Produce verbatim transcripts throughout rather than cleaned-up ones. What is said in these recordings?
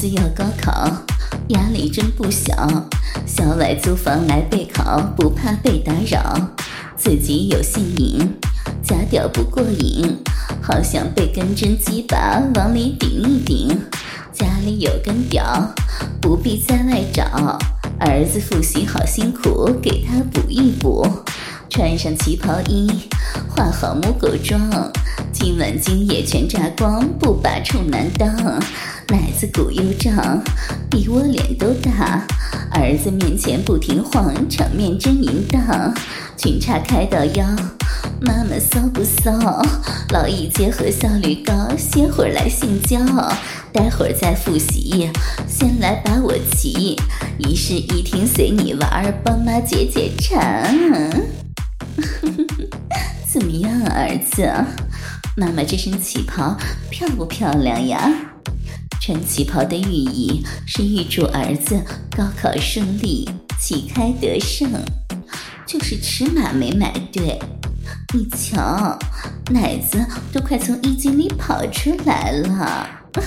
子要高考，压力真不小，校外租房来备考，不怕被打扰。自己有性瘾，假屌不过瘾，好想被根针鸡巴往里顶一顶。家里有根屌，不必在外找。儿子复习好辛苦，给他补一补。穿上旗袍衣，化好母狗妆，今晚精液全榨光，不把处男当。奶子鼓又胀，比我脸都大。儿子面前不停晃，场面真淫荡。裙衩开到腰，妈妈骚不骚？劳逸结合效率高，歇会儿来性交，待会儿再复习，先来把我骑。一室一厅随你玩，帮妈解解馋。怎么样啊，儿子？妈妈这身旗袍漂不漂亮呀？穿旗袍的寓意是预祝儿子高考顺利，旗开得胜。就是尺码没买对，你瞧，奶子都快从衣襟里跑出来了。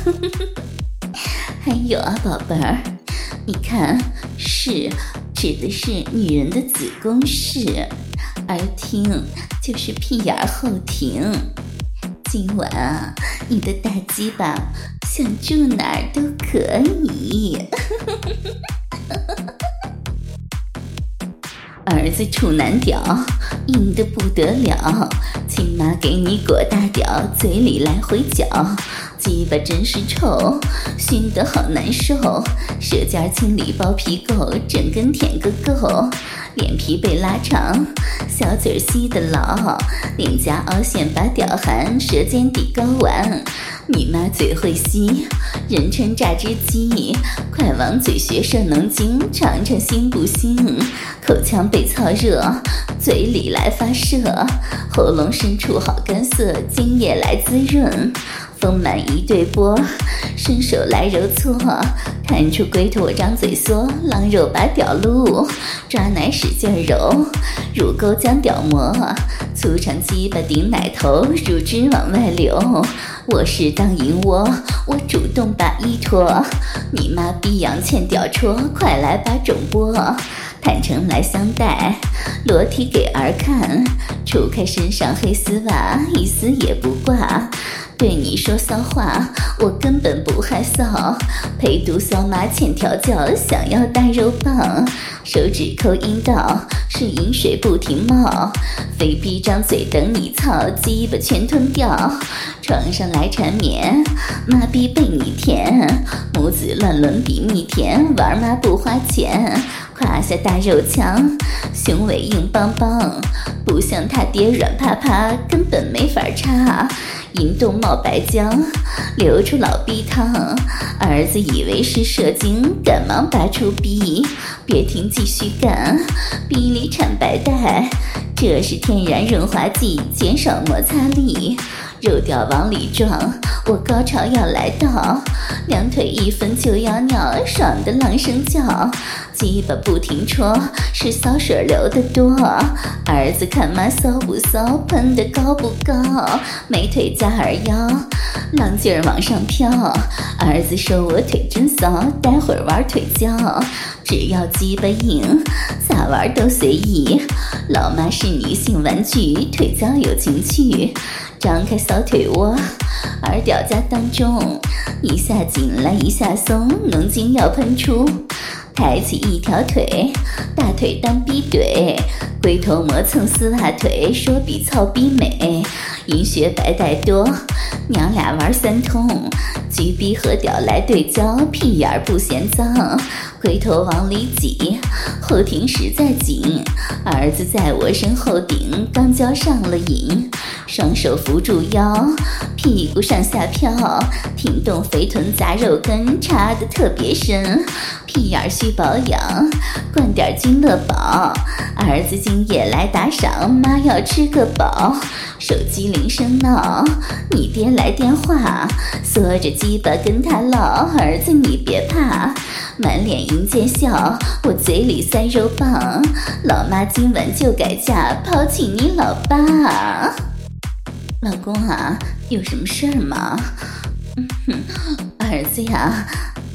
还有啊，宝贝儿，你看，室指的是女人的子宫室，而庭就是屁眼后庭。今晚啊，你的大鸡巴想住哪儿都可以。儿子处男屌硬得不得了，亲妈给你裹大屌，嘴里来回嚼，鸡巴真是臭，熏得好难受。舌尖清理包皮垢，整根舔个够。脸皮被拉长，小嘴吸得牢，脸颊凹陷把屌含，舌尖抵睾丸。你妈嘴会吸，人称榨汁机，快往嘴学射能精，尝尝腥不腥？口腔被燥热，嘴里来发射，喉咙深处好干涩，精液来滋润。丰满一对波，伸手来揉搓，看出龟头张嘴缩，狼肉把屌撸，抓奶使劲揉，乳沟将屌磨，粗长鸡巴顶奶头，乳汁往外流。我是当银窝，我主动把衣脱，你妈逼羊欠屌戳，快来把种剥。坦诚来相待，裸体给儿看，除开身上黑丝袜，一丝也不挂。对你说骚话，我根本不害臊。陪读骚妈欠调教，想要大肉棒，手指抠阴道，是饮水不停冒。非逼张嘴等你操，鸡巴全吞掉。床上来缠绵，妈逼被你舔，母子乱伦比蜜甜，玩妈不花钱。胯下大肉墙，胸围硬邦邦，不像他爹软趴趴，根本没法插。阴洞冒白浆，流出老逼汤。儿子以为是射精，赶忙拔出逼，别停继续干，逼里产白带，这是天然润滑剂，减少摩擦力。肉屌往里撞，我高潮要来到，两腿一分就要尿，爽的浪声叫。鸡巴不停戳，是骚水流得多。儿子看妈骚不骚，喷得高不高？美腿加二腰，浪劲儿往上飘。儿子说我腿真骚，待会儿玩腿交，只要鸡巴硬，咋玩都随意。老妈是女性玩具，腿交有情趣。张开小腿窝，儿屌夹当中，一下紧来一下松，浓精要喷出。抬起一条腿，大腿当逼怼，龟头磨蹭丝袜腿，说比操逼美。银学白带多，娘俩玩三通，橘逼和屌来对焦，屁眼不嫌脏，龟头往里挤，后庭实在紧。儿子在我身后顶，刚交上了瘾，双手扶住腰，屁股上下飘，挺动肥臀砸肉根，插得特别深。屁眼需保养，灌点君乐宝。儿子今夜来打赏，妈要吃个饱。手机铃声闹，你爹来电话，缩着鸡巴跟他唠。儿子你别怕，满脸迎接笑，我嘴里塞肉棒。老妈今晚就改嫁，抛弃你老爸。老公啊，有什么事儿吗？嗯哼，儿子呀，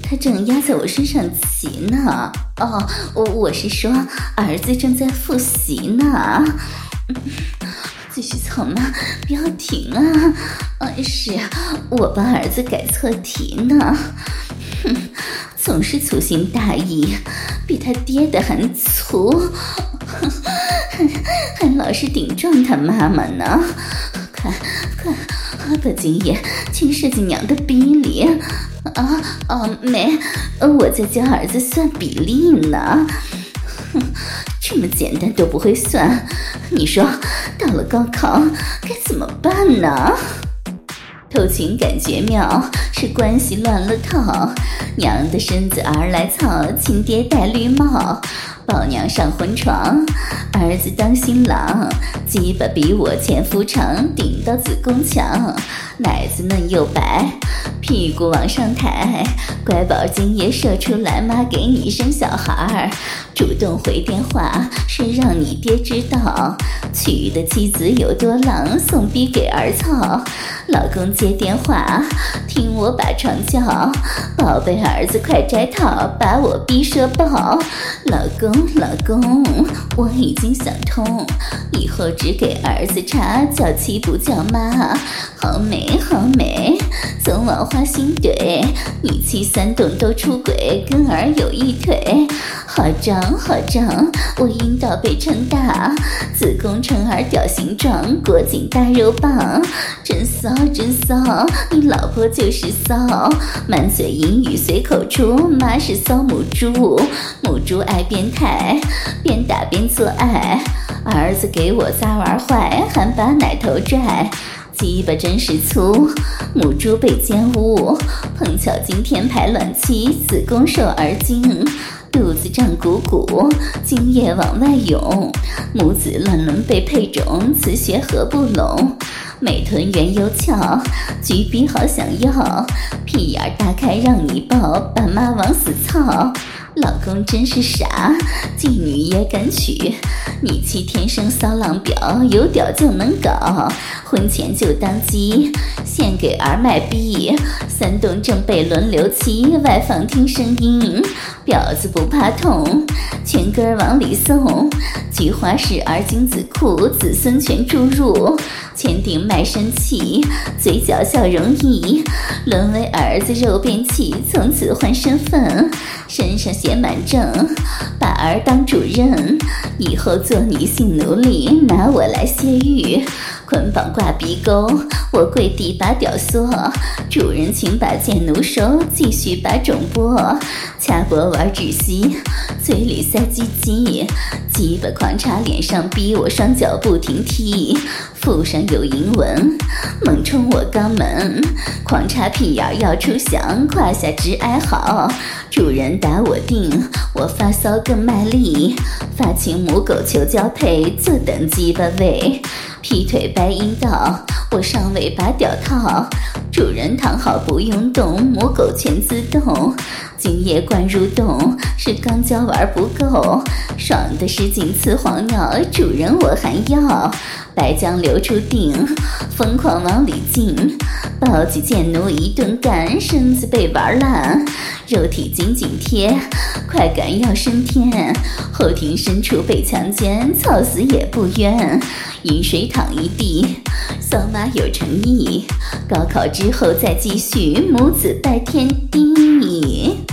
他正压在我身上骑呢。哦，我我是说儿子正在复习呢。继续操嘛，不要停啊！呃，是啊，我帮儿子改错题呢。哼，总是粗心大意，比他爹的还粗，还还老是顶撞他妈妈呢。快快，把精液全射进娘的逼里！啊哦，没，我在教儿子算比例呢。哼，这么简单都不会算，你说到了高考该怎么办呢？偷情感觉妙，是关系乱了套。娘的身子儿来操，亲爹戴绿帽。抱娘上婚床，儿子当新郎。鸡巴比我前夫长，顶到子宫墙。奶子嫩又白，屁股往上抬。乖宝精液射出来，妈给你生小孩。主动回电话，是让你爹知道，娶的妻子有多浪，送逼给儿操。老公接电话，听我把床叫，宝贝儿子快摘套，把我逼射爆。老公老公，我已经想通，以后只给儿子插，叫妻不叫妈。好美好美，总往花心怼，你妻三洞都出轨，跟儿有一腿。好胀好胀，我阴道被撑大，子宫成儿屌形状，裹紧大肉棒。真骚真骚，你老婆就是骚，满嘴淫语随口出，妈是骚母猪，母猪爱变态，边打边做爱。儿子给我仨玩坏，还把奶头拽。鸡巴真是粗，母猪被奸污，碰巧今天排卵期，子宫受儿精，肚子胀鼓鼓，精液往外涌，母子乱伦被配种，雌血合不拢。美臀圆又翘，橘逼好想要，屁眼大开让你抱，把妈往死操。老公真是傻，妓女也敢娶，你妻天生骚浪婊，有屌就能搞，婚前就当鸡，献给儿卖逼，三洞正被轮流骑，外放听声音，婊子不怕痛，全根往里送，菊花式儿精子库，子孙全注入，签订卖身契，嘴角笑容溢，沦为儿子肉便器，从此换身份，身上写满证，把儿当主任，以后做女性奴隶，拿我来泄欲，捆绑挂鼻沟，我跪地把屌缩，主人请把贱奴收，继续把种剥，掐脖玩窒息，嘴里塞鸡鸡，鸡巴狂插脸上逼我，双脚不停踢，腹上有银纹，猛冲我肛门，狂插屁眼要出响，胯下直哀嚎，主人打我定，我发骚更卖力，发情母狗求交配，坐等鸡巴喂，劈腿白阴道，我上位把屌套，主人躺好不用动，母狗全自动，精液灌入洞，是刚交玩不够，爽的是金刺黄尿，主人我还要，白浆流出腚，疯狂往里进，抱起贱奴一顿干，身子被玩烂，肉体紧紧贴，快感要升天，后庭深处被强奸，操死也不冤，饮水淌一地，骚妈有诚意，高考之后再继续，母子拜天地。